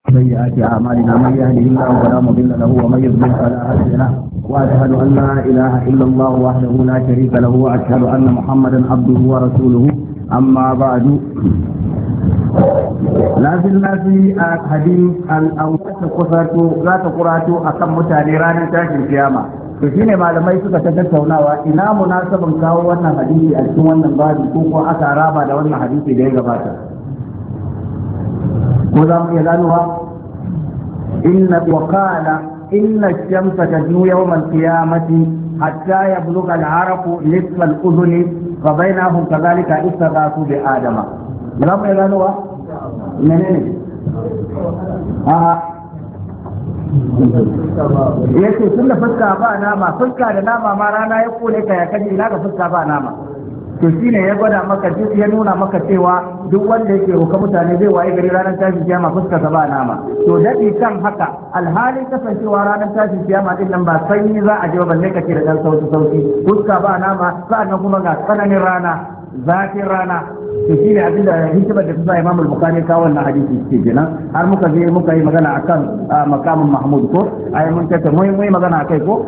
سيئات أعمالنا من يهده الله فلا مضل له ومن يضلل فلا هادي له وأشهد أن لا إله إلا الله وحده لا شريك له وأشهد أن محمدا عبده ورسوله أما بعد لا زلنا في حديث الأوقات لا تقرأت أكم متعليران تاشي القيامة to shine malamai suka ta tattaunawa ina munasaban kawo wannan hadisi a cikin wannan babi ko ko aka raba da wannan hadisi da ya gabata ko za mu iya ganowa inna waqala inna ash-shamsa tajnu yawm al-qiyamati hatta yablugha al-araqu nisfa al-udhuni fa bainahum kadhalika istaghathu bi adama za mu iya ganowa menene yace tun da fuska ba nama fuska da nama ma rana ya kone ka ya kaji ina ga fuska ba nama to shine ya gwada maka duk ya nuna maka cewa duk wanda yake roka mutane zai waye gari ranar tashin kiyama fuska ta ba nama to dadi kan haka alhalin kasancewa ranar tashin kiyama din nan ba sanyi za a je ba balle kace da dan sauki fuska ba nama sa'annan kuma ga tsananin rana zafin rana to shine abin da hikimar da ta sa Imam Bukhari kawo wannan hadisi ke kenan har muka yi magana akan makamin Mahmud ko ai mun tace mu magana akai ko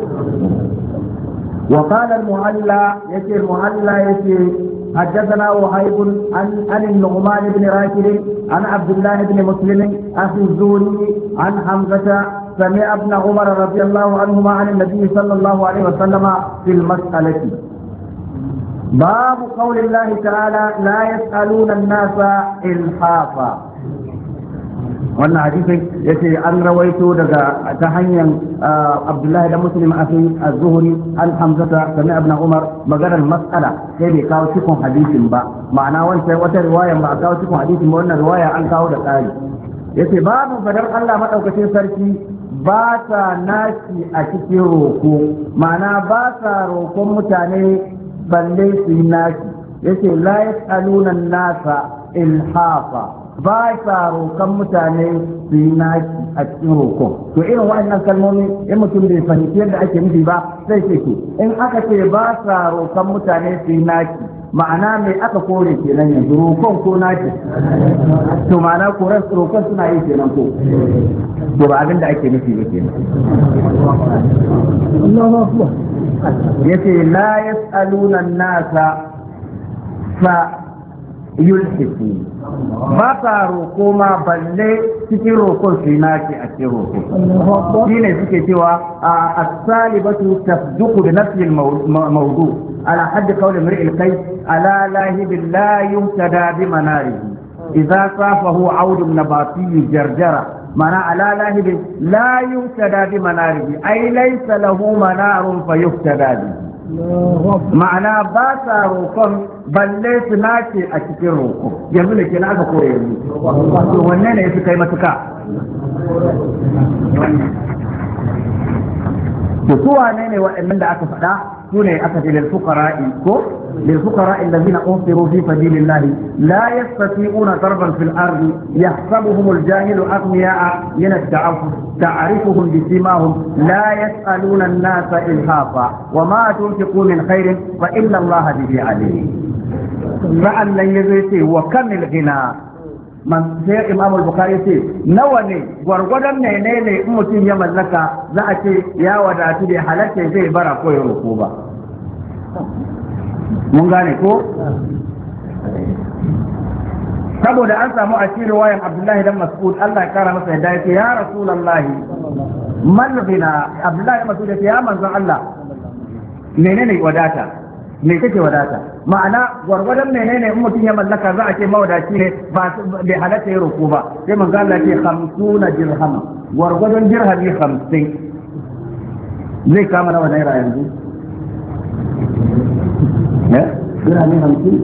وقال المعلى يسير المعلى يسير حدثنا وهيب عن النعمان بن راشد عن عبد الله بن مسلم اخي الزهري عن حمزه سمع ابن عمر رضي الله عنهما عن النبي صلى الله عليه وسلم في المساله باب قول الله تعالى لا يسالون الناس الحافا wannan hadisin yace an rawaito daga ta hanyar Abdullahi da Muslim afi az-Zuhri an Hamzata sami ibn Umar maganar mas'ala sai bai kawo cikin hadisin ba ma'ana wancan wata riwaya ba a kawo cikin hadisin ba wannan riwaya an kawo da tsari yace babu fadar Allah madaukakin sarki ba ta nashi a cikin roko ma'ana ba sa roƙon mutane balle su yi nashi yace la yasaluna an-nasa ilhafa ba sa roƙon mutane su yi naki a cikin roƙon to irin wa'annan kalmomi in mutum bai fahimci yadda ake nufi ba sai ce ke in aka ce ba sa roƙon mutane su yi naki ma'ana mai aka kore kenan yanzu roƙon ko naki to ma'ana koran roƙon suna yi kenan ko to ba abin da ake nufi ba kenan yace la yas'aluna an-nasa fa yulhifu ba ta roƙo ma balle cikin roƙon su yi naki a cikin roƙo shi ne suke cewa a salibatu tasduqu bi nafsi al-mawdu ala hadd qawli mar'il kai ala lahibin la yumtada bi manarihi idza safahu audun nabati jarjara mana ala lahibin la yumtada bi manarihi ay laysa lahu manarun fayuftada bi ma'ana ba sa roƙon balle su nace a cikin roƙo yanzu da ke na aka koya yanzu wato wanne ne su kai matuka to su wane ne waɗannan da aka faɗa su ne aka ce lil fuqara'i ko lil fuqara'i allazina unfiru fi sabilillah la yastati'una darban fil ardi yahsabuhum al jahilu aghniya'a min at-ta'affuf ta'rifuhum bi simahum la yas'aluna an-nasa ilhafa wa ma tunfiqu min khairin fa inna allaha bihi alim sa'an nan yazo yace wa kamil ghina man sai Imam al-Bukhari ce nawa ne gwargwadon ne in mutum ya mallaka za a ce ya wadatu da halatta zai bara ko ya roko ba mun gane ko saboda an samu a cikin riwayan Abdullahi dan Mas'ud Allah ya kara masa yadda yake ya Rasulullahi man ghina Abdullahi dan Mas'ud ya manzon Allah menene wadata me kake wadata ma'ana gwargwadon menene in mutum ya mallaka za a ce mawadaci ne ba bai halatta ya roko ba sai manzo Allah ce 50 dirham gwargwadon dirhami 50 zai kama nawa naira yanzu dirhami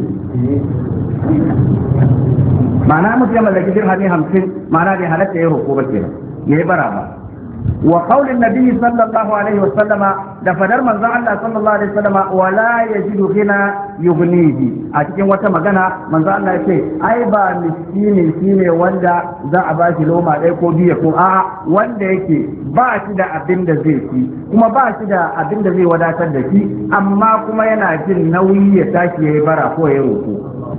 50 ma'ana mutum ya mallaki dirhami 50 ma'ana bai halatta ya roko ba kenan yayi bara ba وقول النبي صلى الله عليه وسلم دفدر من الله صلى الله عليه وسلم ولا يجد غنى يغنيه a cikin wata magana manzo Allah ya ce ai ba miskini shine wanda za a ba shi loma ɗaya ko biyu ko a'a wanda yake ba shi da abin da zai ci kuma ba shi da abin da zai wadatar da shi amma kuma yana jin nauyi ya tashi yayi bara ko ya roko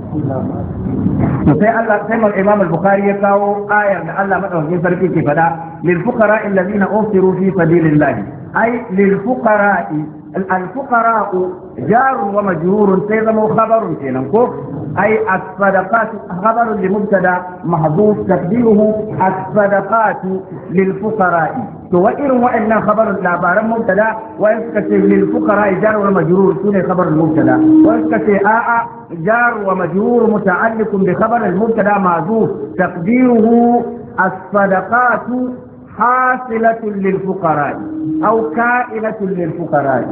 sai Allah sai Imam al-Bukhari ya kawo ayar da Allah madaukakin sarki ke fada lil fuqara alladhina usiru fi sabilillah ay lil fuqara الفقراء جار ومجرور سيزموا خبر كينكو أي الصدقات خبر لمبتدا محذوف تقديره الصدقات للفقراء وإن وإن خبر العبارة مبتدا ويسكت للفقراء جار ومجرور سنة خبر المبتدا ويسكت جار ومجرور متعلق بخبر المبتدا محذوف تقديره الصدقات حاصلة للفقراء أو كائنة للفقراء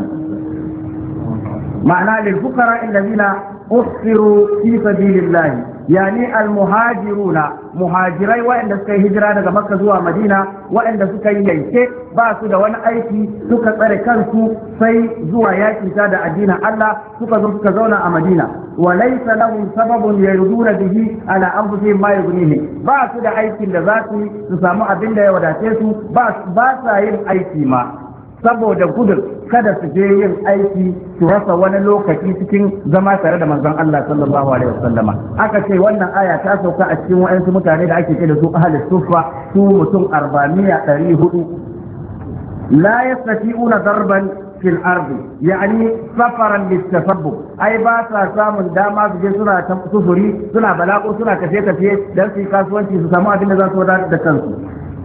معنى للفقراء الذين أحصروا في سبيل الله يعني المهاجرون مهاجري وإن سكي هجرة مكة زوا مدينة وإن سكي ينكي باسو دا وانا أيكي سكا تركنسو سي زوا ياكي سادة الدين الله سكا زونا مدينة وليس لهم سبب يردون به على أنفسهم ما يغنيهم باسو دا أيكي لذاتي سسامو أبين دا يوداتيسو باسا ين أيكي ما saboda gudun kada su je yin aiki su rasa wani lokaci cikin zama tare da manzon Allah sallallahu alaihi wasallama aka ce wannan aya ta sauka a cikin wayansu mutane da ake kira su ahli suffa su mutum 400 la yastati'una darban fil ardi yani safaran litasabbuq ai ba sa samun dama su je suna sufuri suna balako suna tafiye dan su kasuwanci su samu abin da za su wadatar da kansu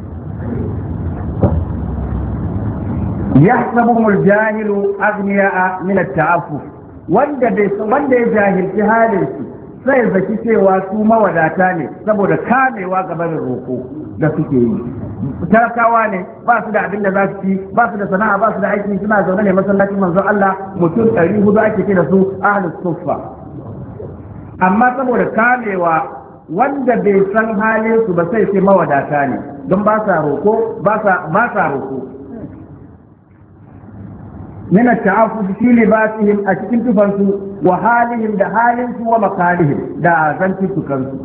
يحسبهم الجاهل أغنياء من التعفف wanda ya jahilci halinsu sai zaki cewa su mawadata ne saboda kamewa gaban roko da suke yi talakawa ne ba su da abin da za su ci ba su da sana'a ba su da aiki suna zaune ne masallacin manzon Allah mutum 400 ake ce da su ahlus suffa amma saboda kamewa wanda bai san halin su ba sai sai mawadata ne don ba sa roko ba sa roko من التعفف في لباسهم أشكين تفنسوا وحالهم دا حالهم ومكانهم دا زنتي تكنسوا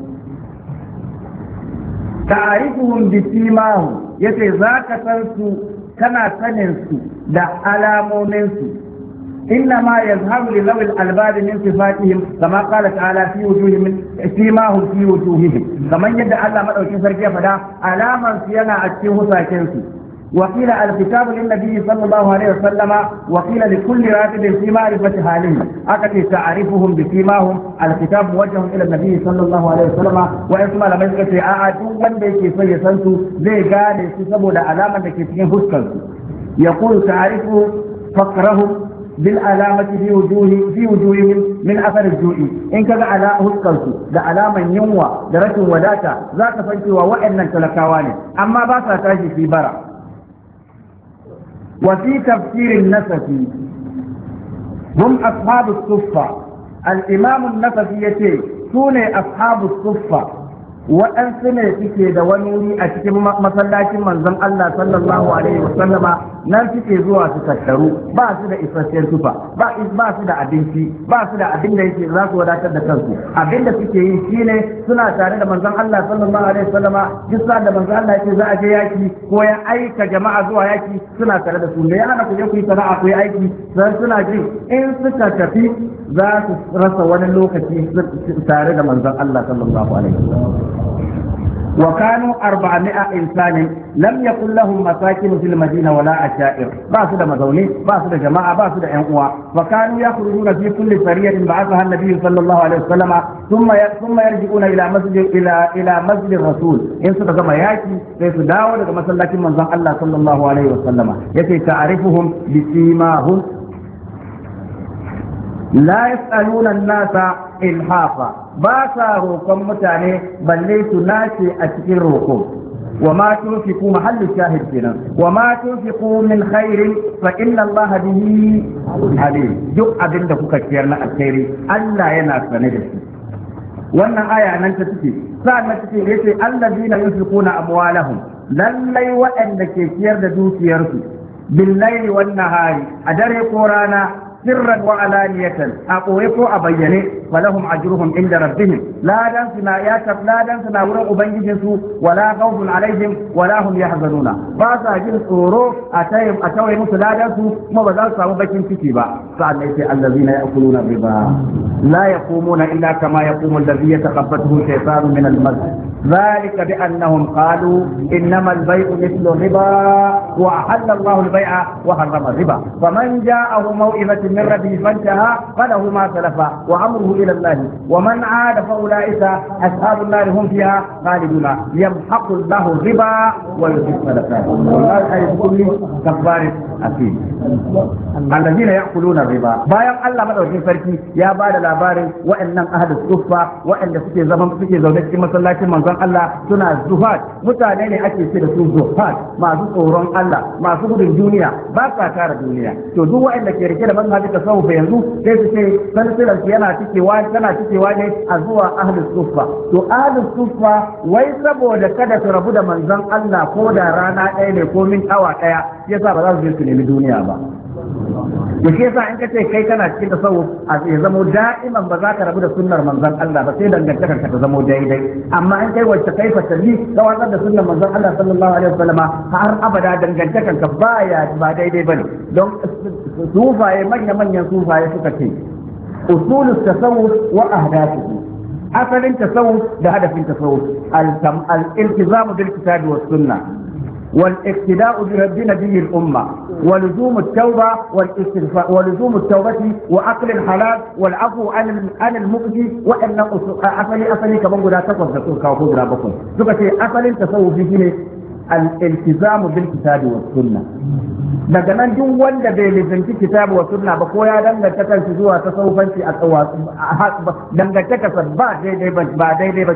تعرفهم بسيماهم يتي ذاك تنسوا كما سننسوا دا ألاموننسوا إنما يظهر لذوي الألباب من صفاتهم كما قال تعالى في وجوههم سيماهم في وجوههم كما يدعى الله مدعوكين سركيه فدا ألاما سينا أتيه ساكنسوا وقيل الكتاب للنبي صلى الله عليه وسلم وقيل لكل راكب في معرفة حالهم أكد تعرفهم بسيماهم الكتاب موجه إلى النبي صلى الله عليه وسلم وإسمى لما يقول أعادوا من بيكي سيسنتوا زي قال يسبوا لعلامة كتين فسكنتوا يقول تعرف فقرهم بالعلامة في وجوههم من أثر الجوع إن كذا على فسكنتوا لعلامة ينوى درجة وداتا ذات فنتوا وإن تلكواني أما باسا تاجي في برع وفي تفسير النسفي هم أصحاب الصفة الإمام النسفي يتي سوني أصحاب الصفة وأنسنة تكي دوانوني أتكي مسلاك منزم الله صلى الله عليه وسلم ننسكي زوا تتكروا باسد إفرسين صفة باسد أبنتي باسد أبن ليسي راس وداتا دكالسي أبن تكي يشيني سنة تاريد منزم الله صلى الله عليه وسلم جسا منزم الله يتي زاجي ياكي كويا أيك جماعة زوا ياكي سنة تاريد سنة أنا كي سنة أقوي أيكي سنة جي إن سكا كفي ذات رس ونلوكتي تاريد منزم الله صلى الله عليه وسلم وكانوا 400 إنسان لم يكن لهم مساكن في المدينة ولا عشائر باسد مزوني باسد جماعة باسد أنقوى وكانوا يخرجون في كل سرية بعثها النبي صلى الله عليه وسلم ثم يرجعون إلى مسجد الرسول إن سدى ياكي فيسداوا كما سلك من الله صلى الله عليه وسلم يتي تعرفهم بسيماهم لا يسألون الناس إلحافا باسا روكم متاني بل ليسوا ناسي أتكين روكم وما تنفقوا محل الشاهد فينا وما تنفقوا من خير فإن الله به عليم جو أبن دفوك كيرنا الخير ألا يناس ندسي wannan aya nan ta take sa'an take yace allazina yunfiquna amwalahum lallai waɗanda ke ciyar da dukiyarsu bil laili wan nahari a dare ko rana sirran wa alaniyatan a koye ko a bayyane falahum ajruhum inda rabbihim ladan suna wurin ubangijin su wala khawfun alaihim wala hum yahzanuna ba sa jin tsoro a tawaye musu ladan su kuma ba za su samu bakin ciki ba sa'an sai allazina ya'kuluna riba la yaqumuna illa kama yaqumu alladhi yatakabbathu shaytanu min al-mas ذلك بأنهم قالوا إنما البيع مثل الربا وأحل الله البيع وحرم الربا فمن جاءه موعظة من ربه فانتهى فله ما سلف وأمره إلى الله ومن عاد فأولئك أصحاب النار هم فيها خالدون يمحق الله الربا ويحب الصدقات والله يقول لي كفار أثيم الذين يأكلون الربا bayan Allah madaukakin sarki ya bada labarin wa'annan ahlus suffa wa'anda suke zaune cikin masallacin manzon Allah suna zuhad mutane ne ake ce da su zuhad masu tsoron Allah masu gudun duniya ba sa tara duniya to duk wa'anda ke rike da manhaji tasawuf yanzu sai su ce salsilar yana cikewa ne a zuwa ahlus suffa to ahlus suffa wai saboda kada su rabu da manzon Allah ko da rana ɗaya ne ko min awa ɗaya yasa ba za su je su nemi duniya ba da shi yasa in kace kai kana cikin tasawuf a ya zamo da'iman ba za ka rabu da sunnar manzon Allah ba sai dangantakar ka ta zamo daidai amma in kai wacce kai fatalli ka watsar da sunnar manzon Allah sallallahu alaihi wasallam har abada dangantakar ka ba daidai bane don sufaye manyan sufaye suka ce usulus tasawuf wa ahdathuhu asalin tasawuf da hadafin tasawuf al-iltizam bil kitabi was sunnah والاقتداء بنبي الأمة ولزوم التوبة والاستغفار ولزوم التوبة وأكل الحلال والعفو عن المؤذي وأن أصلي كمان قد تقص دكتور كاوكو رابكم سكتي أصل تصوف فيه الالتزام بالكتاب والسنة daga nan duk wanda bai lizinci kitabu wa sunna ba ko ya danganta kansa zuwa tasawufanci a dangantaka ba daidai ba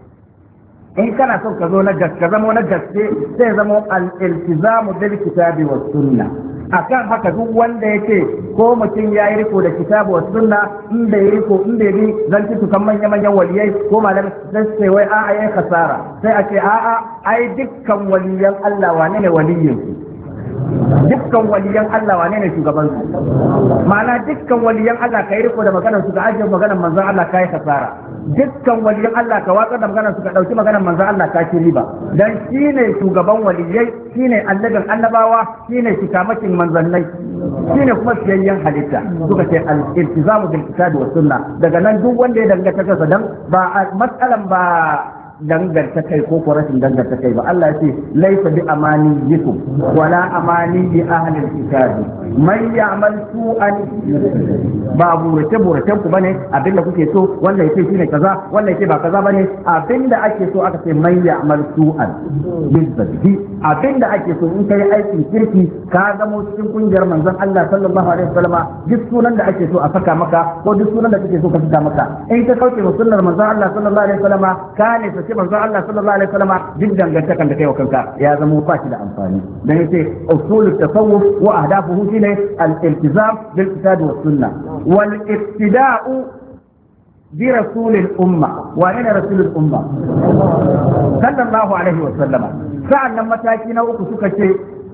in kana son ka zo na gaske zamo na gaske sai zamo al-iltizamu bil kitabi was sunna akan haka duk wanda yake ko mutum yayi riko da kitabu was sunna in bai riko in bai bi zan ci kan manyan waliyai ko malamai sai wai a'a yayi kasara sai a ce a'a ai dukkan waliyan Allah wane ne waliyin dukkan waliyan Allah wane ne shugaban su ma'ana dukkan waliyan Allah kai riko da maganar su ka ajiye maganar manzon Allah kai kasara dukkan waliyan Allah ka watsar da maganar su ka dauki maganar manzon Allah ka ci riba dan shine shugaban waliyai shine annabin annabawa shine shikamakin manzannai shine kuma siyayyen halitta suka ce al-iltizamu bil kitabi was sunna daga nan duk wanda ya danganta kansa dan ba matsalan ba danganta kai ko rashin danganta kai ba Allah ya ce laysa bi amaniyikum wala amani bi ahli al-kitab man ya'mal su'an ba burace ku bane abinda kuke so wannan yake shine kaza wannan yake ba kaza bane abinda ake so aka ce man ya'mal su'an bizbi abinda ake so in kai aikin kirki ka zamo cikin kungiyar manzon Allah sallallahu alaihi wasallam duk sunan da ake so a saka maka ko duk sunan da kake so ka saka maka in ka kauce wa sunnar manzon Allah sallallahu alaihi wasallam ka ne sai manzon Allah sallallahu alaihi wasallam duk dangantakan da kai wa kanka ya zama ba shi da amfani dan yace usulut tasawuf wa ahdafuhu shine al-iltizam bil kitab was sunnah wal iqtida'u bi rasulil umma wa ina rasulul umma sallallahu alaihi wasallam sa'annan mataki na uku suka ce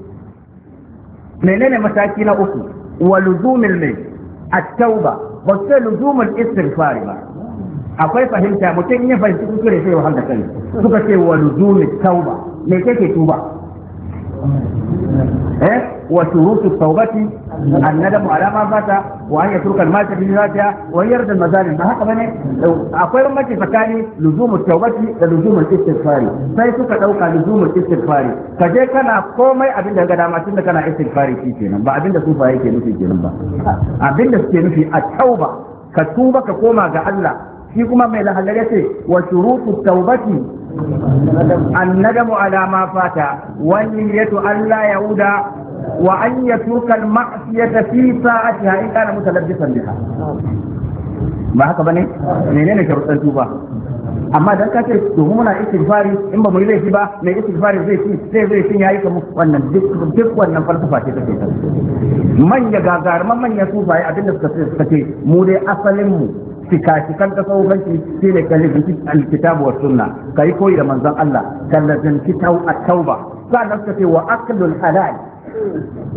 menene mataki na uku wa luzumil mai at-tauba ba sai luzumul istighfar ba akwai fahimta mutum ya fahimci kuskure sai wahal da kai suka ce wa luzumi tauba me kake tuba wa shurutu taubati annadamu ala ma fata wa an yatruka al-mata bi zatiha wa yarda al-mazalim ba haka bane akwai bambanci tsakanin luzumu taubati da luzumul istighfari sai suka dauka luzumul istighfari kaje kana komai abin da ga dama tunda kana istighfari kenan ba abin da sufa yake nufi kenan ba abin da suke nufi a tauba ka tuba ka koma ga Allah shi kuma mai lahallar ya ce wa shurutu taubati annadamu ala ma fata wani yato Allah yahuda wa an yatruka al-ma'siyata fi sa'atiha in kana mutalabbisan biha ba haka bane menene sharuɗan tuba amma dan ka ce domin muna istighfari in ba mu yi laifi ba mai istighfari zai cin yayi kamar wannan duk wannan falsafa ce take ta manya gagarman manya sufaye abinda suka ce mu dai asalin mu fikafikan tasawufanci shi ne kalibin alkitabu wa sunna kai koyi da manzon Allah kallazin kitau at-tauba sannan suka ce wa aqlul halal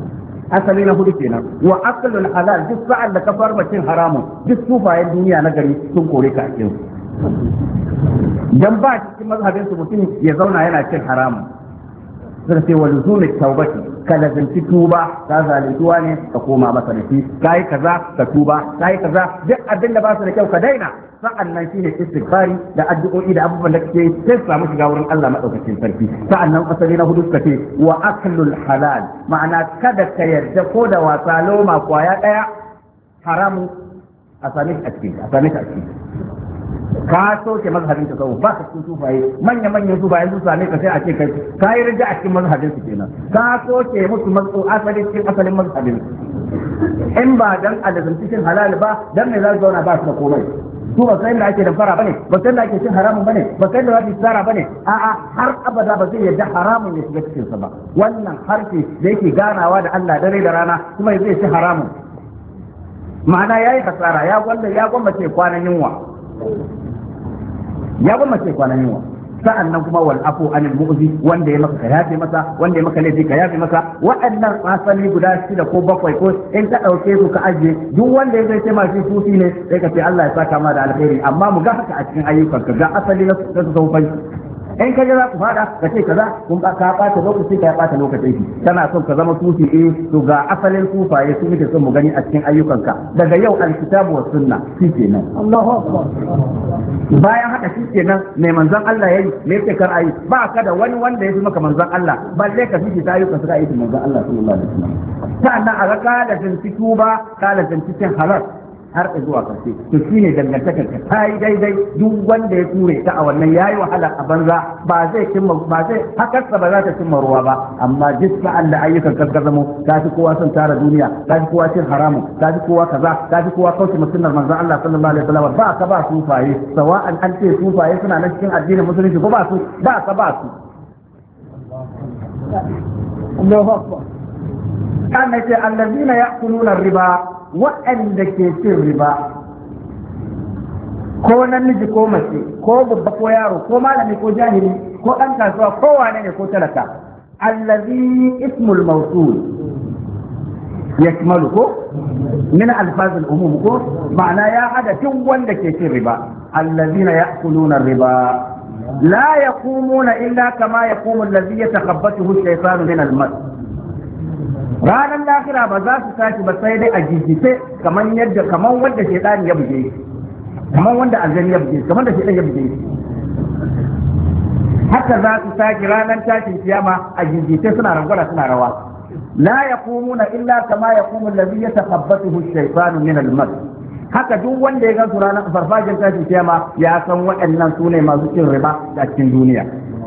asali na hudu kenan wa aklul halal duk sa'an da ka farma cin haramun duk sufayen duniya na gari sun kore ka a cikin dan ba cikin mazhabin su mutum ya zauna yana cin haramun sai sai wa luzumit tawbati kada zanci tuba ka zalintuwa ne ka koma masa da shi kai kaza ka tuba kai kaza duk abin da ba su da kyau ka daina sa'annan shine istighfari da addu'o'i da abubuwan da kake sai samu shiga wurin Allah madaukakin sarki sa'annan asali na hudu suka ce wa aklul halal ma'ana kada ka yarda ko da wasa loma kwaya daya haramu a same a ciki ka soke mazhabin ka ba ka cikin sufaye manyan sufaye su same ka sai a ce ka yi rija a cikin mazhabin su kenan ka soke musu asalin mazhabin in ba dan alazanci cin halal ba dan me za su zauna ba su da komai su ba sai da ake da fara bane ba sai da ake cin haramun bane ba sai da za su tsara bane a'a har abada ba zai yarda haramun ya shiga cikin sa ba wannan harshe da yake ganawa da Allah dare da rana kuma zai ci haramun ma'ana yayi kasara ya gwammace kwanan yunwa sa'annan kuma wal afu anil mu'zi wanda ya maka yafe masa wanda ya maka laifi ka yafe masa waɗannan asali guda 6 ko 7 ko in ka dauke su ka aje duk wanda ya zai ce ma shi sufi ne sai ka ce Allah ya saka ma da alheri amma mu ga haka a cikin ayyukan ka ga asali na su in ka za ku fada ka ce kaza kun ka bata lokaci ka bata lokaci kana son ka zama sufi to ga asalin sufaye su muke son mu gani a cikin ayyukanka daga yau alkitabu was sunna shikenan Allahu akbar bayan haka shikenan mai manzon Allah yayi me yake kar ayi ba ka da wani wanda ya fi maka manzon Allah balle ka fi ta ayyukan su da ayyukan manzon Allah sallallahu alaihi wasallam sannan a ga ka da jintiku ba ka da jintikin halal har zuwa karshe to shine dangantakar ka tayi daidai duk wanda ya ture ta a wannan yayi wahala a banza ba zai hakarsa ba za ta cimma ruwa ba amma duk sa'an da ayyukan ka zamo ka fi kowa son tara duniya ka fi kowa cin haramun ka fi kowa kaza ka fi kowa kauce sunnar manzon Allah sallallahu alaihi wasallam ba ka ba sufaye sawa'an an ce sufaye suna nan cikin addinin musulunci ko ba ka ba su Allahu akbar kana ce allazina ya'kuluna riba waɗanda ke cin riba ko namiji ko mace ko babba ko yaro ko malami ko jahili ko ɗan kasuwa ko wane ne ko talaka allazi ismul mawsul yakmalu ko min alfaz al-umum ko ma'ana ya hada duk wanda ke cin riba allazina ya'kuluna riba la yaqumuna illa kama yaqumu allazi yatakhabbathu ash-shaytanu min al-mas ranar lahira ba za su tashi ba sai dai a jijice kamar wanda shedani ya buge kamar wanda aljani ya buge kamar da shedan ya buge haka za su tashi ranar tashin kiyama a jijice suna rangwada suna rawa la yaqumuna illa kama yaqumu allazi yatakhabbathu ash-shaytanu min al-mas haka duk wanda ya ga su ranar farfajin tashin kiyama ya san waɗannan sune masu cin riba a cikin duniya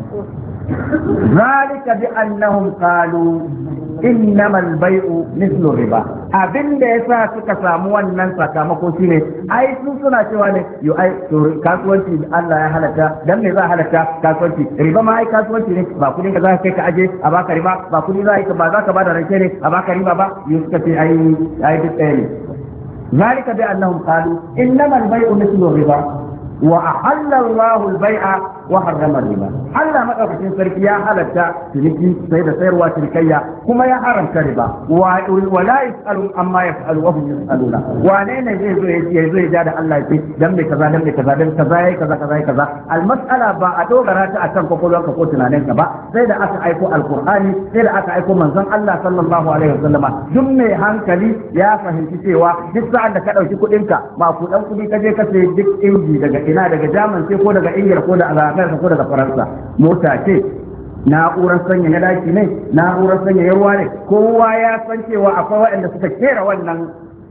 ذلك بأنهم قالوا إنما البيع مثل الربا abin da yasa suka samu wannan sakamako shine ai sun suna cewa ne yo ai kasuwanci Allah ya halatta dan me za halatta kasuwanci riba ma ai kasuwanci ne ba kudin ka za ka kai ka aje a baka riba ba kudi za ka ba za ka bada rance ne a baka riba ba yo suka ce ai duk ɗaya ne zalika bi annahum qalu innama al-bay'u mithlu riba wa ahalla Allahu al-bay'a wa harrama riba Allah madaukakin sarki ya halatta ciniki sai da sayarwa cinikayya kuma ya haramta riba wa la yasalu amma yafalu wa hum yasaluna wane ne zai zo ya da Allah ya dan me kaza yayi kaza al-mas'ala ba a dogara ta akan kokolwanka ko tunaninka ba sai da aka aiko al-Qur'ani sai da aka aiko manzon Allah sallallahu alaihi wasallama duk mai hankali ya fahimci cewa duk sa'an da ka dauki kudinka ba ku dan kudi ka je ka sayi duk inji daga ina daga Jaman sai ko daga Ingila ko da Amerika ko daga Faransa mota ce na'urar sanya na daki ne na'urar sanya yarwa ne kowa ya san cewa akwai waɗanda suka kera wannan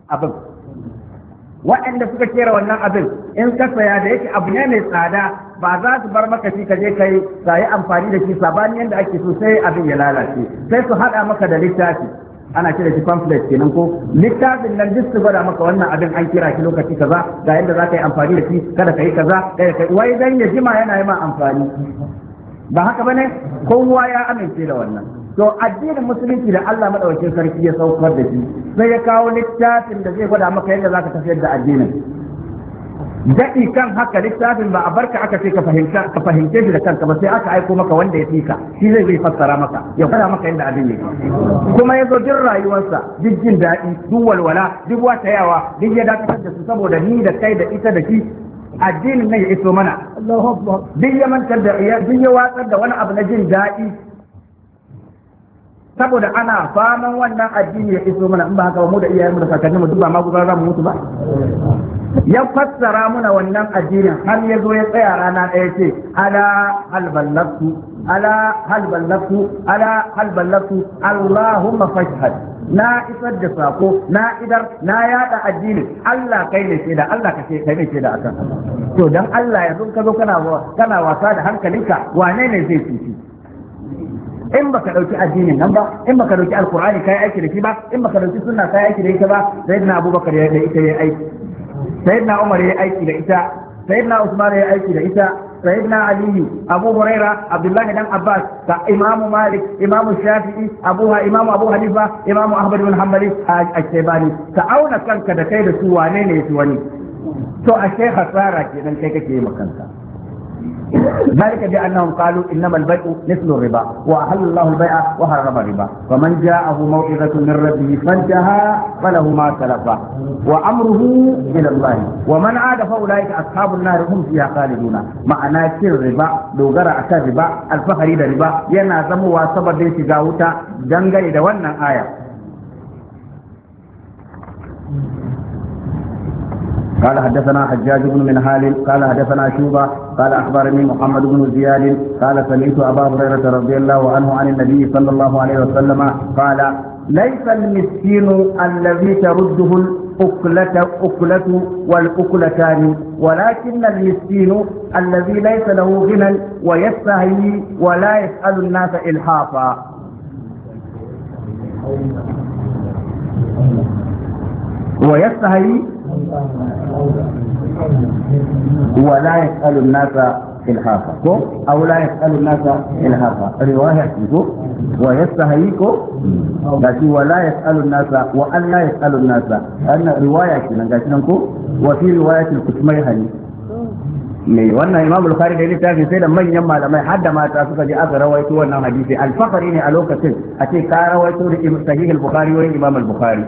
abin in ka saya da yake abu ne mai tsada ba za su bar maka shi ka je kai yi amfani da shi sabani yadda ake so sai abin ya lalace sai su haɗa maka da littafi ana kira shi pamphlet kenan ko littafin nan duk su gwada maka wannan abin an kira shi lokaci kaza ga yadda za ka yi amfani da shi kada ka yi kaza wai dan ya jima yana yi ma amfani ba haka bane kowa ya amince da wannan to addinin musulunci da Allah madaukakin sarki ya saukar da shi sai ya kawo littafin da zai gwada maka yadda za ka tafiyar da addinin daɗi kan haka littafin ba a barka aka ce ka fahimce shi da kanka ba sai aka aiko maka wanda ya fi ka shi zai fassara maka ya fara maka inda abin yake kuma ya zo duk rayuwarsa duk jin daɗi duk walwala duk watayawa duk ya dakatar da su saboda ni da kai da ita da shi addinin nan ya iso mana duk ya mantar da duk ya watsar da wani abu na jin daɗi saboda ana faman wannan addini ya iso mana in ba haka ba mu da iyayenmu da kakanninmu duk ba ma gudanar za mu mutu ba ya fassara muna wannan addinin har ya zo ya tsaya rana ɗaya ce ala hal ballagtu ala hal ballagtu ala hal ballagtu allahumma fashhad na isar da sako na idar na yada addini Allah kai ne ce da Allah kai ne ce da akan to dan Allah yanzu ka zo kana wasa da hankalinka wane ne zai fifi in baka dauki addinin nan ba in baka dauki alqur'ani kai aiki da shi ba in baka dauki sunna kai aiki da ita ba sayyidina abubakar ya da ita yayi aiki sayyidina umar ya aiki da ita sayyidina usman ya aiki da ita sayyidina ali abu huraira abdullahi dan abbas da imamu malik imamu shafi'i imamu abu hanifa imamu ahmad bin hanbali al-shaybani ka auna kanka da kai da su wane ne su wani to a shekha tsara kenan kai kake yi makanka ذلك بأنهم قالوا إنما البيع مثل الربا وأحل الله البيع وحرم الربا فمن جاءه موعظة من ربه فانتهى فله ما سلف وأمره إلى الله ومن عاد فأولئك أصحاب النار هم فيها خالدون معنى الربا لو جرى الربا الفخر الربا ينازم وصبر دين تجاوتا دنجل دوانا آية قال حدثنا حجاج بن منهال قال حدثنا شوبة قال أخبرني محمد بن زياد قال سمعت أبا هريرة رضي الله عنه عن النبي صلى الله عليه وسلم قال ليس المسكين الذي ترده الأكلة والأكلتان ولكن المسكين الذي ليس له غنى ويستحيي ولا يسأل الناس إلحافا ويستحيي ولا يسأل الناس إلحافا أو لا يسأل الناس إلحافا رواية ويستحييكم لكن ولا يسأل الناس وأن لا يسأل الناس أن رواية وفي رواية الكتميهني ne wannan Imam Bukhari da littafi sai da manyan malamai har da mata suka je aka rawaito wannan hadisi alfaqari ne a lokacin a ce ka rawaito da sahih al-Bukhari wurin Imam al-Bukhari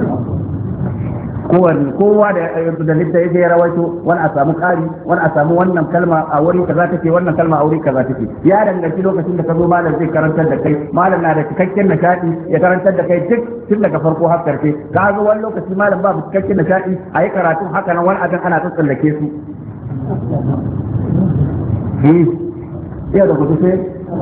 kowa da littafi ya rawaito wani a samu kari wani a samu wannan kalma a wuri kaza take wannan kalma a wuri kaza take ya danganci lokacin da ka zo malam zai karantar da kai malam na da cikakken nishadi ya karantar da kai tun daga farko har karshe ka zo wani lokaci malam ba cikakken nishadi a yi karatun haka nan wani abin ana tsallake su iya da kudu sai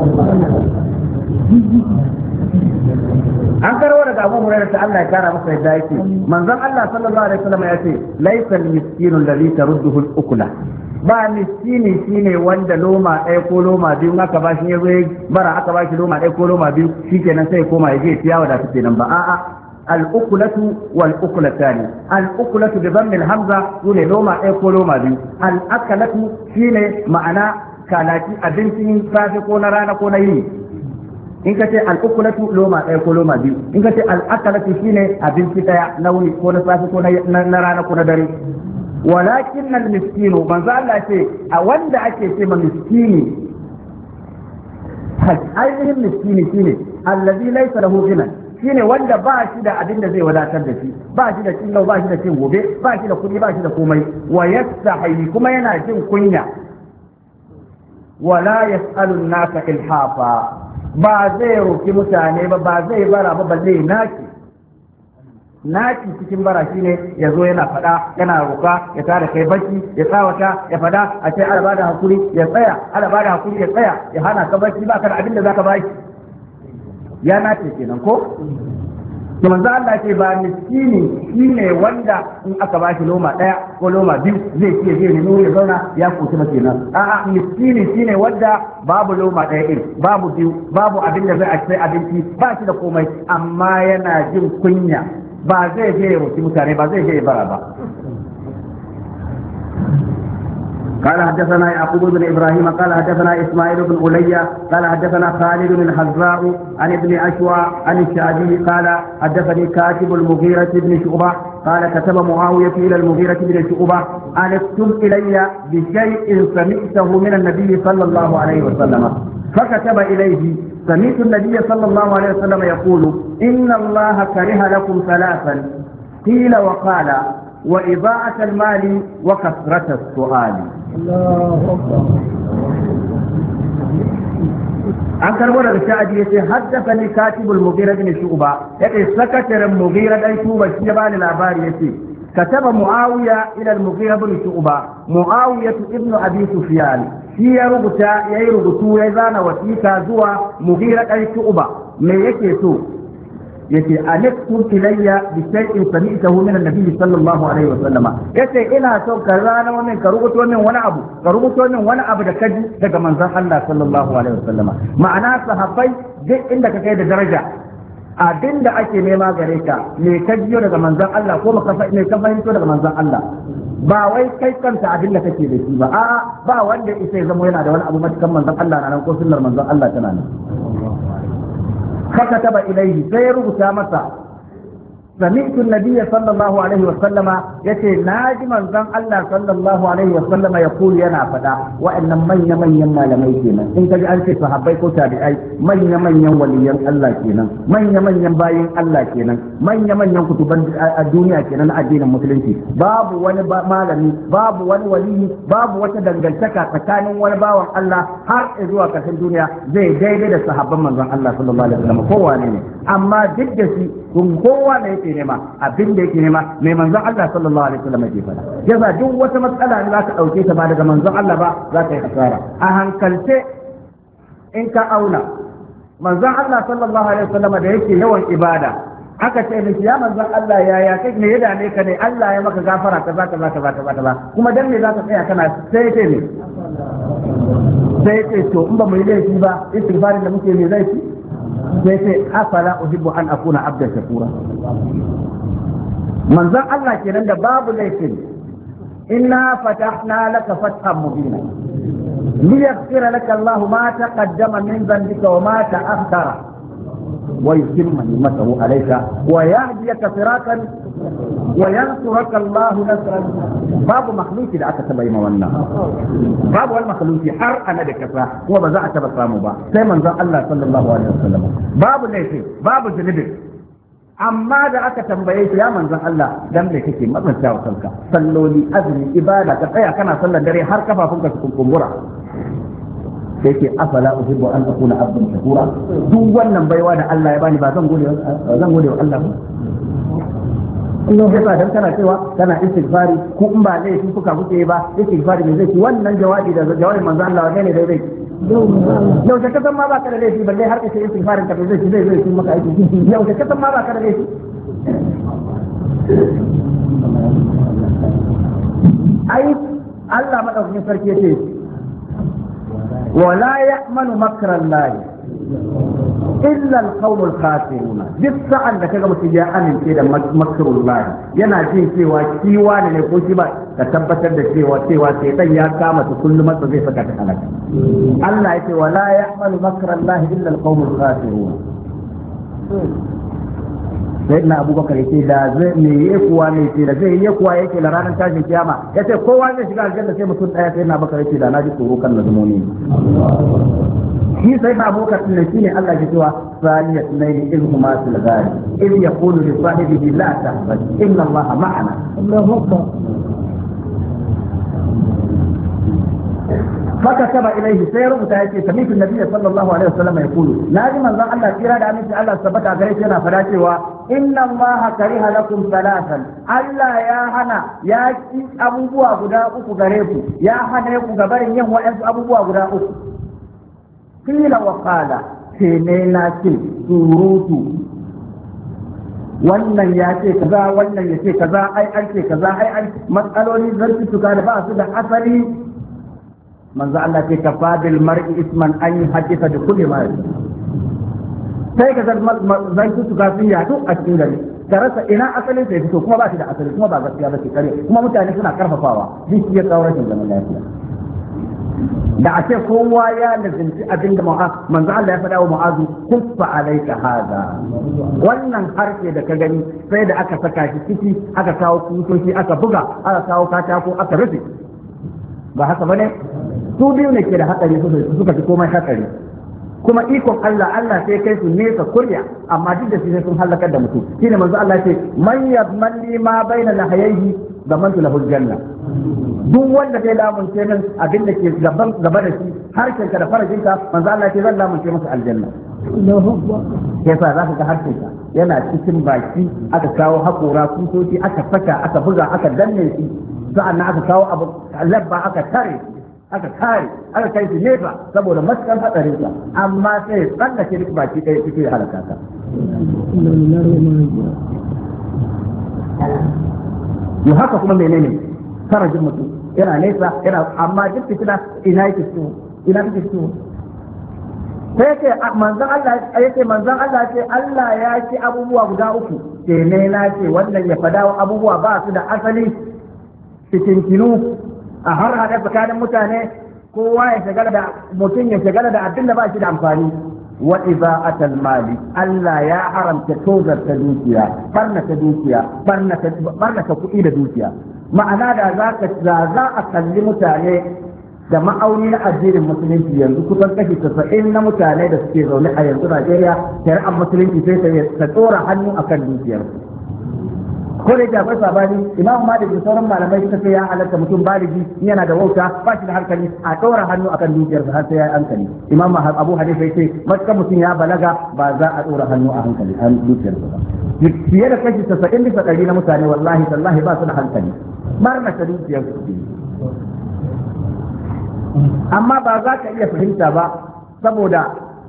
an karawa daga Abu Hurairah ta Allah ya kara masa yadda yake manzon Allah sallallahu alaihi wasallam ya ce laysa al-miskinu alladhi tarudduhu al-ukla ba miskini shine wanda loma ɗaya ko loma biyu aka bashi ya zo bara aka bashi loma ɗaya ko loma biyu shikenan sai koma ya je ciyawa da take nan ba a'a الأكلة والأكلتان الأكلة بضم الهمزة يقول لوما إيكو لوما بيو الأكلة شيني معنى كالاتي أبنتين فاسقون رانا كون يي in ka ce al'ukulatu loma ɗaya ko loma biyu in ka ce al'akalatu shine abinci ɗaya na wuni ko na safe ko na rana ko na dare walakin nan miskinu manzo Allah ce a wanda ake ce ma miskini ainihin miskini shine allazi laysa lahu ghina shine wanda ba shi da abin da zai wadatar da shi ba shi da cin ba shi da cin gobe ba shi da kuɗi ba shi da komai wa yastahi kuma yana jin kunya wala yas'alu an-nasa ilhafa ba zai roki mutane ba zai bara ba balle naki cikin bara shine ya zo yana fada yana roka ya tada kai bacci ya tsawata ya fada a ce ala bada hakuri ya tsaya ala bada hakuri ya tsaya ya hana ka bacci ba ka da abin da zaka bashi ya nace kenan ko to manzo Allah ce ba miskini shine wanda in aka bashi loma daya ko loma biyu zai ce zai nemi ya zauna ya kuce ba kenan a'a miskini shine wanda babu loma daya din babu biyu babu abin da zai sai abinci ba shi da komai amma yana jin kunya ba zai je ya roki mutane ba zai je ya bara ba قال حدثنا يعقوب بن ابراهيم قال حدثنا اسماعيل بن علي قال حدثنا خالد بن الحذاء عن ابن اشوى عن الشعبي قال حدثني كاتب المغيرة بن شعبة قال كتب معاوية الى المغيرة بن شعبة ان اكتب الي بشيء سمعته من النبي صلى الله عليه وسلم، فكتب اليه: سمعت النبي صلى الله عليه وسلم يقول: ان الله كره لكم ثلاثا، قيل وقال: وإضاعة المال وكثرة السؤال. الله أكبر. an karbo daga sha'adi yace haddathani katibul mughira bin shu'ba yace sakataren mughira dan shu'ba shi ya bani labari yace kataba muawiya ila al-mughira bin shu'ba, muawiya ibn abi sufyan shi ya yayi rubutu ya zana wasiqa zuwa mughira dan shu'ba. me yake so yace alaikum ilayya bi shay'in sami'tahu min an-nabi sallallahu alaihi wa sallama, yace ina son ka rana wannan ka rubuto min wani abu da kaji daga manzon Allah sallallahu alaihi wa sallama. ma'ana sahabbai duk inda ka kai da daraja abinda ake nema gare ka me ka jiyo daga manzon Allah ko me ka fahimto daga manzon Allah, ba wai kai kanta abinda kake da shi ba, a'a ba wanda isa ya zama yana da wani abu matukan manzon Allah na nan ko sunnar manzon Allah tana nan. فكتب إليه سيرغ سامسا: سمعت النبي صلى الله عليه وسلم يتي ناجما زن الله صلى الله عليه وسلم يقول ينا فدا وإن من يما لميكينا إن كجي أنت صحابي كو تابعي من وليا الله كينا من باين الله كينا من كتب الدنيا كينا الدين المسلمين باب وني مالمي باب وني ولي باب wata dangantaka tsakanin wani bawan Allah har zuwa kashin duniya zai daidai da sahabban manzon Allah sallallahu alaihi wasallam kowa ne, amma duk da shi kowa ne yake nema abin da yake nema mai manzon Allah sallallahu alaihi wasallam yake fada. Yasa duk wata matsala ne za ka dauke ta ba daga manzon Allah ba za ka yi asara. A hankalce in ka auna manzon Allah sallallahu alaihi wasallam da yake yawan ibada, aka ce miki ya manzon Allah yaya kai ne ya dame ka ne Allah ya maka gafara kaza kuma dan me za ka tsaya kana sai ce ne sai ce to in ba mu yi laifi ba istighfarin da muke ne zai ci sai ce afala uhibbu an akuna abdan shakura. manzon Allah kenan da babu laifin inna fatahna laka fathan mubina liyaghfira laka Allah ma taqaddama min dhanbika wa ma ta'akhkhara wa yutimma ni'matahu alayka wa yahdiyaka siratan wa yansuraka Allah nasran. babu makhluki da aka taba yi ma wannan, babu wani makhluki har ana da kasa kuma ba za a taba samu ba sai manzon Allah sallallahu alaihi wasallam. babu laifi babu zunubi, amma da aka tambaye shi ya manzon Allah dan me kake matsanta wa kanka salloli azumi ibada ka tsaya kana sallar dare har kafafunka su kumbura, sai ke afala uhibbu an akuna abdan shakura. duk wannan baiwa da Allah ya bani ba zan gode wa Allah ba. Allah ya sa dan kana cewa kana istighfari ko in ba laifi kuke ba istighfari ne zai ci wannan jawabi da jawabin manzo Allah ne dai zai yau da kasan ma ba ka da laifi balle har ka ce istighfarin ka zai maka aiki. yau da kasan ma ba ka da laifi ai Allah madaukakin sarki yace wala ya'manu makrallahi illa al-qawmul khasiruna. duk sa'an da kaga mutum ya amince da makrullahi yana jin cewa kiwa ne ko shi ba ka tabbatar da cewa sai dan ya kama su kullum masa zai saka ta halaka. Allah yake wala ya'malu makrallahi illa al-qawmul khasiruna. sayyidina Abubakar yake da zai ne kuwa ne ce da zai yi kuwa yake da ranar tashin kiyama yace kowa zai shiga aljanna sai mutum daya. sayyidina Abubakar yake da naji tsoro kan nazumoni shi sai ba abokan nan shine Allah ya cewa saniyat layli ilhuma fil ghari idh yaqulu li sahibihi la tahzan inna Allah ma'ana. Allahu akbar. فكتب إليه سير متأكد سمعت النبي صلى الله عليه وسلم يقول لازم أن الله كيرا دامن الله ثبت عليه فلاتي إن الله كره لكم ثلاثا ألا يا هنا يا أبو بوا غدا أكو غريبو يا هنا يكو غبرين يم وأنس أبو بوا غدا أكو قيل وقال سينينا كي سوروتو wannan ya ce kaza wannan ya ce kaza ai an ce kaza ai an matsaloli zarfi tuka da ba su da asali. manzo Allah ce kafa bil mar'i isman an yuhaddisa bi kulli ma yasha. sai ka zan su ka sun yadu a cikin gari ka rasa ina asalin sai fito kuma ba shi da asali kuma ba gaskiya ba ce kare kuma mutane suna karfafawa duk ya kawo rashin zaman lafiya. da a ce kowa ya lazimci abin da manzo Allah ya faɗa wa Mu'azu kuffa alayka hada wannan harshe da ka gani sai da aka saka shi ciki aka kawo kusoshi aka buga aka kawo katako aka rufe ba haka bane su biyu ne ke da hatsari suka fi komai hatsari kuma ikon Allah sai kai su nesa kurya amma duk da shi sai sun halakar da mutum shine manzo Allah ce man yadmanni ma baina lahayhi zamantu lahu janna duk wanda zai lamunce min abin da ke gaba da shi harshen ka da farajin ka manzo Allah ce zan lamunce masa aljanna yasa za ka ga harshen ka yana cikin baki aka kawo hakora kusoci aka saka aka buga aka danne shi sa'annan aka kawo abu labba aka tare aka kare aka kai shi nefa saboda matukan hatsarin sa amma sai tsallake duk baki ɗaya suke halaka ka yau haka kuma menene farajin mutum yana nesa yana amma duk fitina ina yake so sai yake manzon Allah ce Allah ya ce abubuwa guda uku ke ne na ce wannan ya fada abubuwa ba su da asali cikin kinu a har hada tsakanin mutane kowa ya shagala da mutum ya shagala da abin da ba shi da amfani wa iza'atal mali Allah ya haramta tozar ta dukiya barna ta kuɗi da dukiya ma'ana da za a kalli mutane da ma'auni na addinin musulunci yanzu kusan kashi 90 na mutane da suke zaune a yanzu Najeriya shari'ar musulunci sai ta tsora hannu akan dukiyarsu ko da yake akwai sabani Imam Malik da sauran malamai suka ce ya halatta mutum baligi yana da wauta ba shi da hankali a ɗora hannu akan dukiyarsa har sai ya yi hankali Imam Abu Hanifa yace matuƙar mutum ya balaga ba za a ɗora hannu a hankali an dukiyarsa ba fiye da kashi 90% na mutane wallahi tallahi ba su da hankali marna ta dukiyarsu amma ba za ka iya fahimta ba saboda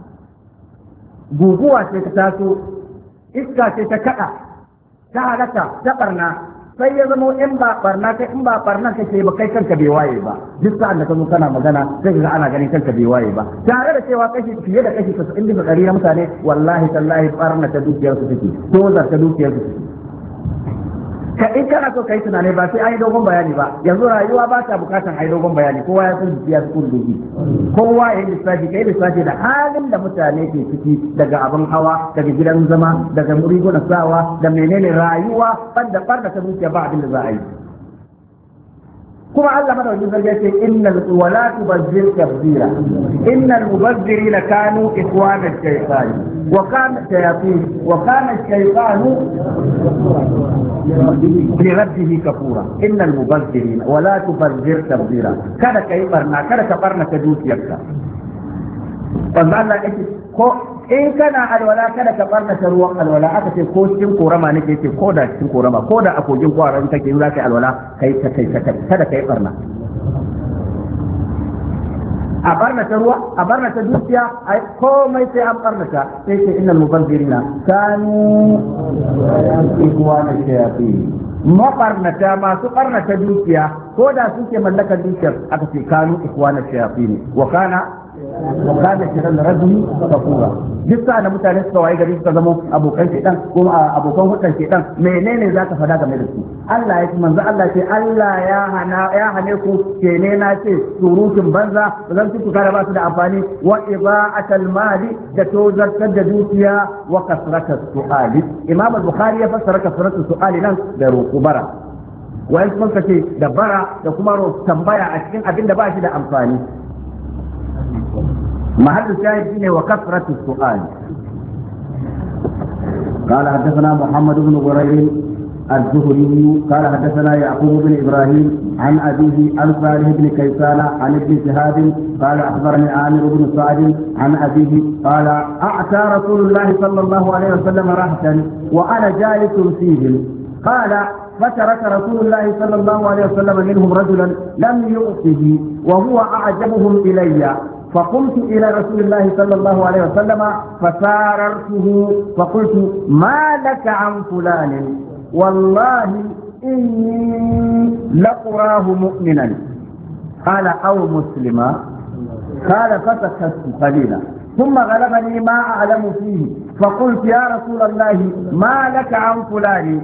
guguwa ce ta taso iska ce ta kada ta halaka ta barna sai ya zama in ba barna kake ba kai kanka bai waye ba duk sa'an da ka zo kana magana sai ga ana ganin kanka bai waye ba tare da cewa kashi fiye da kashi 90% na mutane wallahi tallahi barna ta dukiyar su take to za ta dukiyar su ka in kana so kai tunani ba sai an yi dogon bayani ba yanzu rayuwa ba ta bukatan ai dogon bayani kowa ya san ya su duki kowa ya yi lissafi da halin da mutane ke ciki daga abin hawa daga gidan zama daga riguna sawa da menene rayuwa banda barda ta dukiya ba abin da za a yi kuma Allah madaukakin sarki yace innal wala tubazzir tabzira innal mubazzirina kanu ikhwana ash-shaytan wa kana shayatin wa kana ash-shaytanu li rabbih kafura innal mubazzirina wala tubazzir tabzira kada kai barna kada ka barna ta dukiyarka wanda Allah yake ko in kana alwala kada ka barna ta ruwan alwala aka ce ko cikin korama nake ce ko da cikin korama ko da a kogin kwaran kake yi za ka yi alwala kai kada kai barna a barna ta ruwa a barna ta dukiya ai komai sai an barna ta sai ce innal mubazzirina kanu ikwana shayatin mabarnata masu barnata dukiya ko da suke mallakar dukiyar aka ce kanu ikwana shayatin wa kana shirin rabbi kafura duk sa da mutane suka waye gari suka zama abokan shedan ko abokan hudan shedan menene zaka fada game da su Allah ya ce manzo Allah ce Allah ya hane ku kene na ce surutun banza zan tuku kare ba su da amfani wa ibaatul mali da tozartar da dukiya wa kasratus su'ali Imam al-Bukhari ya fassara kasratus su'ali nan da ruqubara wai sun kace da bara da kuma tambaya a cikin abin da ba shi da amfani محل الشاهد فيه وكثرة السؤال. قال حدثنا محمد بن غريب الزهري قال حدثنا يعقوب بن ابراهيم عن ابيه عن صالح بن كيسان عن ابن شهاب قال اخبرني عامر بن سعد عن ابيه قال اعتى رسول الله صلى الله عليه وسلم رهطا وانا جالس فيهم قال فترك رسول الله صلى الله عليه وسلم منهم رجلا لم يؤته وهو اعجبهم الي فقمت إلى رسول الله صلى الله عليه وسلم فساررته فقلت ما لك عن فلان والله إني لأراه مؤمنا قال أو مسلما قال فسكت قليلا ثم غلبني ما أعلم فيه فقلت يا رسول الله ما لك عن فلان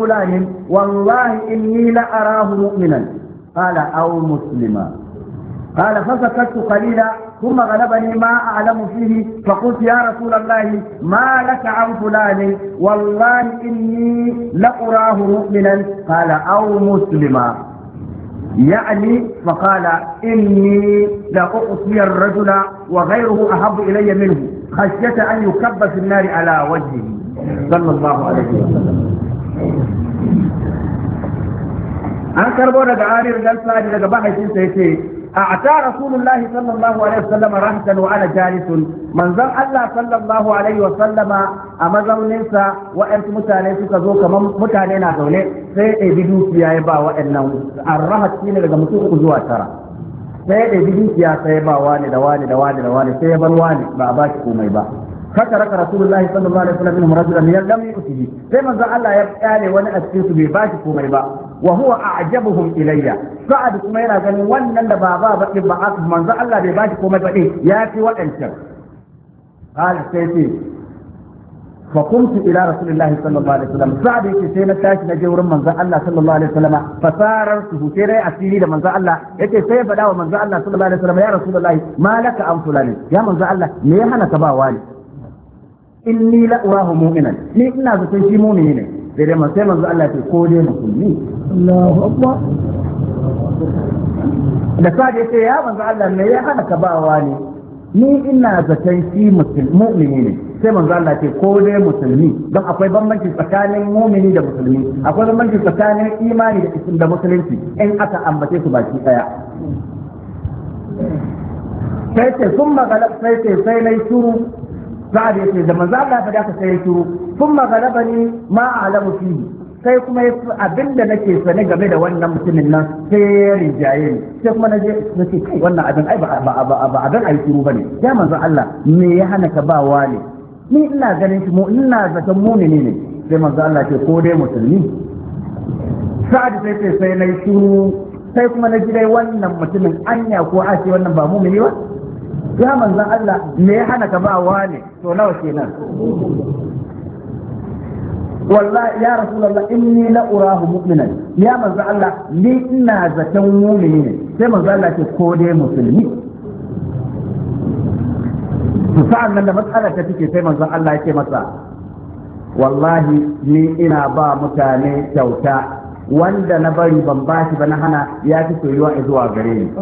والله إني لأراه مؤمنا قال أو مسلما قال فسكت قليلا ثم غلبني ما أعلم فيه فقلت يا رسول الله ما لك عن فلان والله إني لأراه مؤمنا قال أو مسلما يعني فقال إني لأعطي الرجل وغيره أحب إلي منه خشية أن يكب في النار على وجهه صلى الله عليه وسلم. an karbo daga arir dan sa'adi daga bahaifin sa yace a'ta rasulullahi sallallahu alaihi wasallam rahmatan wa ana jalisun manzon Allah sallallahu alaihi wasallama a mazaunin sa wa'ansu mutane suka zo kaman mutane na zaune sai ya ɗebi dukiya ya ba wa'annan arrahat shine daga mutum uku zuwa tara sai ya ɗebi dukiya sai ya ba wani da wani da wani da wani sai ya bar wani ba a ba shi komai ba فترك رسول الله صلى الله عليه وسلم منهم رجلا لم يؤته كما الله يبقى وانا اسكت بباشي كومي با وهو اعجبهم الي سعد كما yana ganin wannan da baba ba ba aka manzo Allah bai bashi komai ba ya fi wadancan قال سيدي فقمت الى رسول الله صلى الله عليه وسلم سعد yake sai na tashi na je wurin manzo Allah sallallahu alaihi wasallam fasarartu sai dai asiri da manzo Allah yake sai ya fada wa manzo Allah sallallahu alaihi wasallam ya rasulullahi malaka an fulani ya manzo Allah me ya hana ka ba wani inni la urahu mu'minan ni ina zaton shi mu'mini ne sai dai sai manzo Allah ce ko dai musulmi Allahu akbar da sai yace ya manzo Allah me ya hana ka bawa ne ni ina zaton shi mu'mini ne sai manzo Allah ce ko dai musulmi don akwai bambanci tsakanin mu'mini da musulmi akwai bambanci tsakanin imani da musulunci in aka ambace su baki daya sai ce sun magana sai ce sai nayi shuru sa'ad yace da manzo Allah fa da ka sai shiru kuma galabani ma a'lamu fihi sai kuma abinda nake sane game da wannan mutumin nan sai ya rijaye ni sai kuma nace kai wannan abin ai ba abin ai shiru bane ya manzo Allah me ya hana ka ba wani ni ina ganin shi mu ina zaton mu'mini ne sai manzo Allah ce ko dai musulmi sa'ad sai nayi shiru sai kuma naji dai wannan mutumin anya ko a ce wannan ba mu'mini ba ya manzan Allah me ya hana ka ba wane to nawa kenan wallahi ya rasulullah inni la urahu mu'minan ya manzan Allah ni ina zaton mu'mini ne sai manzan Allah ce ko dai musulmi to sa'an nan da matsalar ta take sai manzan Allah ya ce masa wallahi ni ina ba mutane kyauta wanda na bari ban bashi ba na hana ya fi soyuwa zuwa gare ni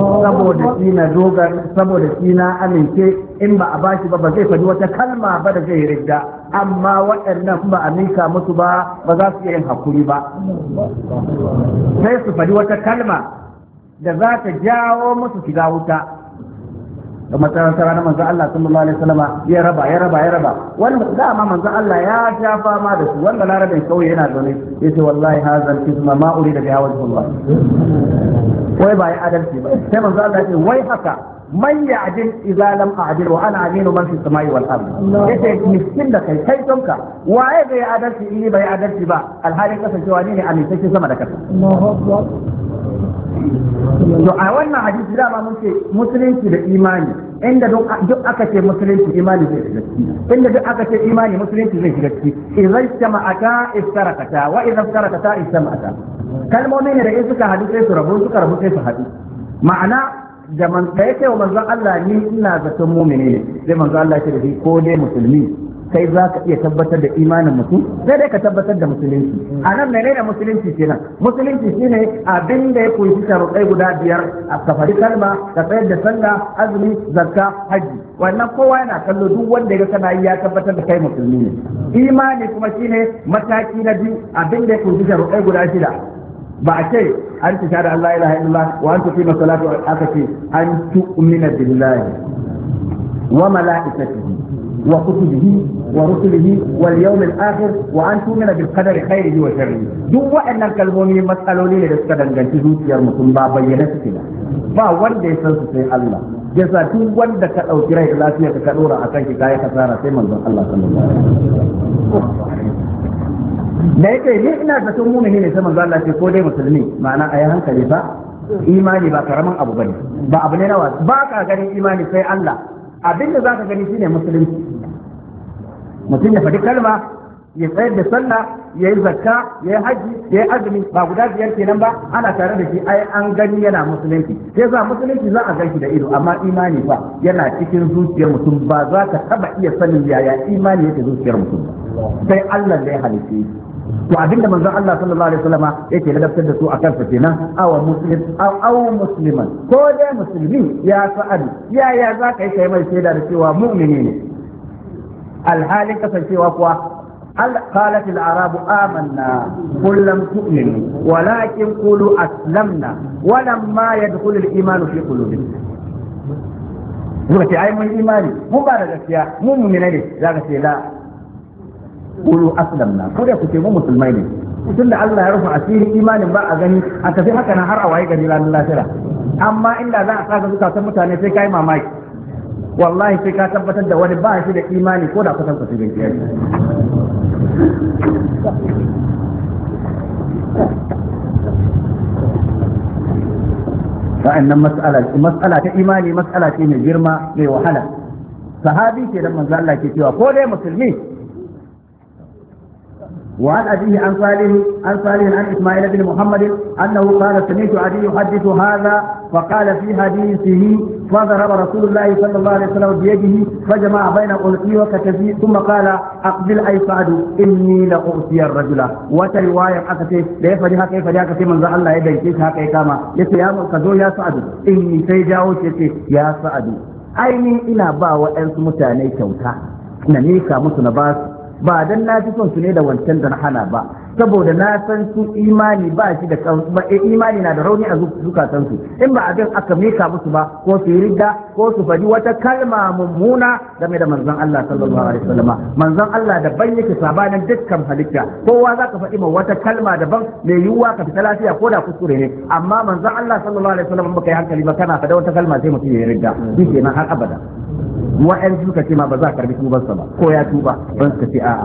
saboda shi na amince in ba a bashi ba zai faɗi wata kalma ba da zai ridda amma waɗannan ba a mika musu ba za su iya yin hakuri ba sai su faɗi wata kalma da za ta jawo musu shiga wuta da matarantar na manzon Allah sallallahu alaihi wasallam ya raba wanda dama manzon Allah ya ja fama da su wanda larabin kauye yana zaune yace wallahi hazal kisma ma urida bi wajhullah wai ba ya adalci ba sai manzon Allah ya ce wai haka man ya'dil idza lam a'dil wa ana aminu man fi samai wal ard yace miskin da kai tonka waye bai adalci in bai adalci ba alhalin kasancewa ne amintacce sama da kasa to a wannan hadisi dama mun ce musulunci da imani inda duk aka ce musulunci imani zai shiga ciki inda duk aka ce imani musulunci zai shiga ciki idan jama'ata iftarakata wa idan iftarakata istama'ata kalmomi ne da in suka hadu sai su rabu suka rabu sai su hadu ma'ana da yake wa manzon Allah ni ina zaton mu'mini ne sai manzon Allah ya ce da shi ko dai musulmi kai za ka iya tabbatar da imanin mutum sai dai ka tabbatar da musulunci a nan menene musulunci kenan musulunci shine abin da ya koyi sharuɗai guda biyar a kafari kalma ka tsayar da sallah azumi zakka haji wannan kowa yana kallo duk wanda ya kana yi ya tabbatar da kai musulmi ne imani kuma shine mataki na biyu abin da ya koyi sharuɗai guda shida ba a ce an ci da Allah ilaha illallah wa an tuqima salatu aka ce an tu'mina billahi wa malaikatihi وكتبه ورسله واليوم الآخر وأن تؤمن بالقدر خيره وشره duk waɗannan kalmomi matsaloli ne da suka danganci zuciyar mutum ba bayyana suke ba wanda ya san su sai Allah yasa duk wanda ka ɗauki rai da lafiya ka ɗora a kan ki kayi kasara sai manzon Allah sallallahu alaihi wasallam da yake ni ina zaton mu'mini ne sai manzon Allah ce ko dai musulmi ma'ana ayi hankali fa imani ba karaman abu bane ba abu ne nawa ba ka ganin imani sai Allah abinda za ka gani shine musulunci mutum ya faɗi kalma ya tsayar da sallah ya yi zakka ya yi haji ya yi azumi ba guda biyar kenan ba ana tare da shi ai an gani yana musulunci sai za musulunci za a ganshi da ido amma imani fa yana cikin zuciyar mutum ba za ka taba iya sanin yaya imani yake zuciyar mutum sai Allah da ya halice shi to abinda manzon Allah sallallahu alaihi wasallama yake ladabtar da su a kansa kenan aw musliman ko dai musulmi ya sa'ad ya za ka yi kai mai shaida da cewa mu'mini ne alhalin kasancewa kuwa قالت الأعراب آمنا قل لم تؤمنوا ولكن قولوا أسلمنا ولما يدخل الإيمان في قلوبكم zuka ai mun imani mun ba da gaskiya mun mu'mina ne zaka ce la qulu aslamna ko da kuke mu musulmai ne tunda Allah ya rufa asiri imanin ba a gani a tafi haka nan har a waye gari ranar lahira amma inda za a saka zukatan mutane sai kai mamaki wallahi sai ka tabbatar da wani ba shi da imani ko da kusan kusa gaskiya fa'annan mas'ala ta imani mas'ala ce mai girma mai wahala sahabi ke da manzo Allah ke cewa ko dai musulmi وعن أبيه عن صالح عن إسماعيل بن محمد أنه قال سمعت عدي يحدث هذا فقال في حديثه فضرب رسول الله صلى الله عليه وسلم بيده فجمع بين قلقي وكتفي ثم قال أقبل أي سعد إني لأؤتي الرجل وترواية أكتي ليفدها كيف جاءك من ذا الله يديك هكا كما يا مركزو يا سعد إني سيجاوك يا سعد أيني إنا با وأنس متاني كوتا نميكا متنباس ba dan na fi son su ne da wancan da na hana ba saboda na san su imani ba shi da imani na da rauni a zukatan su in ba abin aka mika musu ba ko su yi ridda ko su faɗi wata kalma mummuna game da manzon Allah sallallahu alaihi wasallam manzon Allah da ban yake sabanin dukkan halitta kowa zaka faɗi ma wata kalma daban mai yiwuwa ka fita lafiya ko da kuskure ne amma manzon Allah sallallahu alaihi wasallam baka yi hankali ba kana faɗa wata kalma sai mutum ya yi ridda shi kenan har abada wa'yan suka ce ma ba za a karbi tubarsa ba ko ya tuba don suka ce a'a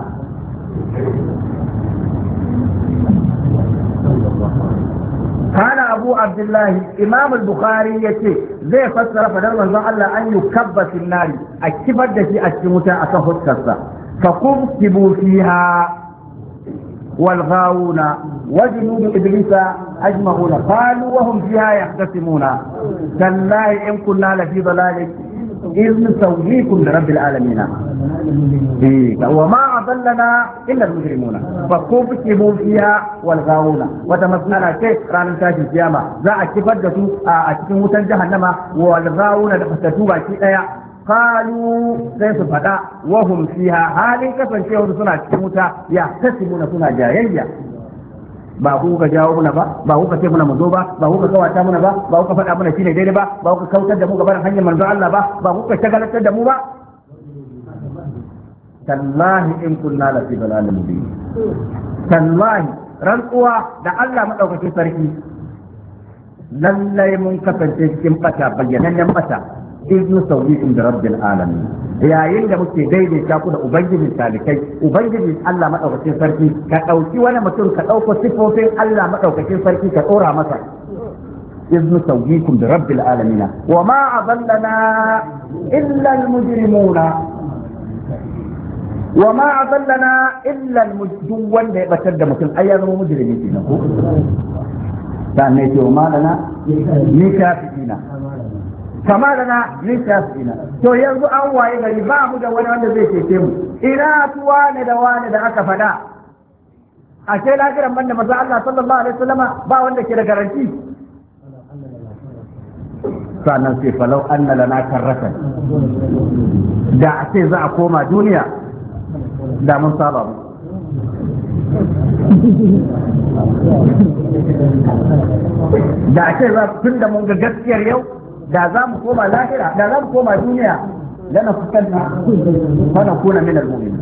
kana abu abdullahi imam al-bukhari yace zai fassara fadar manzon Allah an yukabba fil nari a kifar da shi a cikin wuta akan huskarsa fa kubtibu fiha wal ghawuna wa junud iblisa ajma'una qalu wa hum fiha yahtasimuna tallahi in kunna la fi dalalin إذ نسويكم لرب العالمين وما أضلنا إلا المجرمون فكبكبوا فيها والغاوون وتمثلنا كيف رانا تاج القيامة ذا أكفدتوا أكفدوا جهنم والغاوون لفتتوا كيئا قالوا سيس فدا وهم فيها هذه كفن شيء سنة كموتا يحتسبون سنة جاهلية ba ku ka jawo muna ba ba ku ka ce muna mu zo ba ba ku ka kawata muna ba ba ku ka faɗa muna shine daidai ba ba ku ka kautar da mu gaban hanyar manzo Allah ba ba ku ka shagalatar da mu ba tallahi in kunna la fi dalalin mubin tallahi rantsuwa da Allah madaukakin sarki lallai mun kasance cikin bata bayyanannen bata in sauyikum da rabbil alamin yayin da muke daidaita ku da ubangijin talikai ubangijin Allah madaukakin sarki ka dauki wani mutum ka dauko sifofin Allah madaukakin sarki ka dora masa iznu sauyikum da rabbil alamin wa ma adallana illa al mujrimuna wa ma adallana illa al mujrim wanda ya batar da mutum ai ya zama mujrimi kenan ko dan ne ce wa malana ni kafina kama da na littafina to yanzu an waye gari ba mu da wani wanda zai cece mu ina tuwa ne da wani da aka fada a ce lafiyan banda maza Allah sallallahu alaihi wasallama ba wanda ke da garanti sannan sai falau anna lana karratan da a ce za a koma duniya da mun saba mu da a ce za tun da mun ga gaskiyar yau da za mu koma lahira da za mu koma duniya lana fukanna mana kuna min al-mu'minin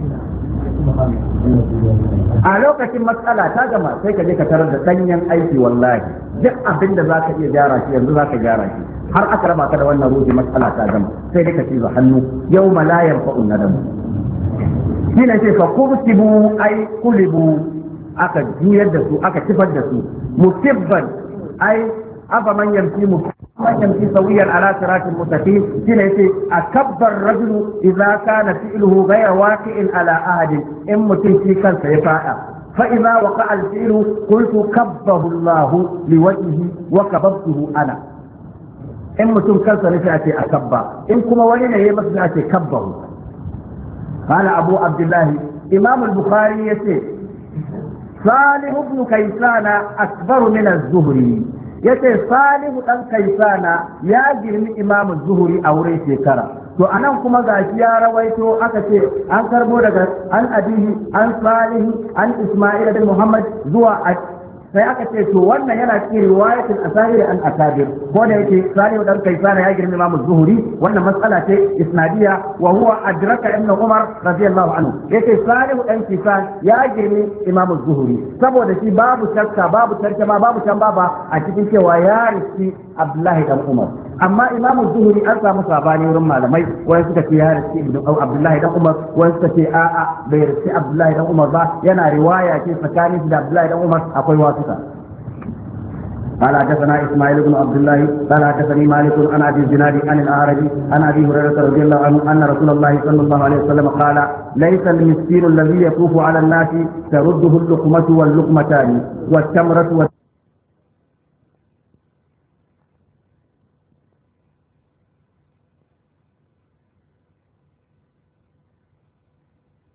a lokacin matsala ta gama sai ka je ka tarar da danyen aiki wallahi duk abin da zaka iya gyara shi yanzu zaka gyara shi har aka raba ka da wannan ruhi matsala ta gama sai dai ka ci hannu yawma la yanfa'un nadam shine ce fa kubtibu ay kulibu aka juyar da su aka kifar da su mutibban ay أفمن يمشي من يمشي سويا على صراط مستقيم كنا أكبر الرجل إذا كان فعله غير واقع على أحد إن متنشي كان سيفاء فإذا وقع الفعل قلت كبه الله لوجهه وكببته أنا إن متن كان سيفاء أكبر إن كما ولينا يمسنا كبه. قال أبو عبد الله إمام البخاري يسير صالح بن كيسان أكبر من الزهري yace Salihu dan Kaisana ya girmi Imam Zuhri aure shekara to anan kuma gashi ya rawaito aka ce an karbo daga an abihi an Salihu an Isma'il bin Muhammad zuwa sai aka ce to wannan yana cikin riwayatul asahir an akabir ko da yake Salihu dan Kaisana ya girmi Imam Zuhri wannan mas'ala ce isnadiya wa huwa adraka ibn Umar radiyallahu anhu yake Salihu dan Kaisan ya girmi Imam Zuhri saboda shi babu shakka babu tarjuma babu tambaba a cikin cewa ya riski Abdullahi dan Umar amma Imam Zuhri an samu sabani wurin malamai wai suka ce ya riski ibn Abdullahi dan Umar wai suka ce a'a bai riski Abdullahi dan Umar ba yana riwaya ce tsakanin da Abdullahi dan Umar akwai wasu. قال حدثنا اسماعيل بن عبد الله قال حدثني مالك عن ابي الزناد عن الاعرج عن ابي هريره رضي الله عنه ان رسول الله صلى الله عليه وسلم قال ليس المسكين الذي يطوف على الناس ترده اللقمه واللقمتان والتمره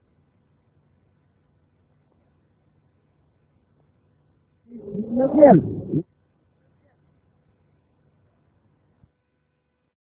Muslim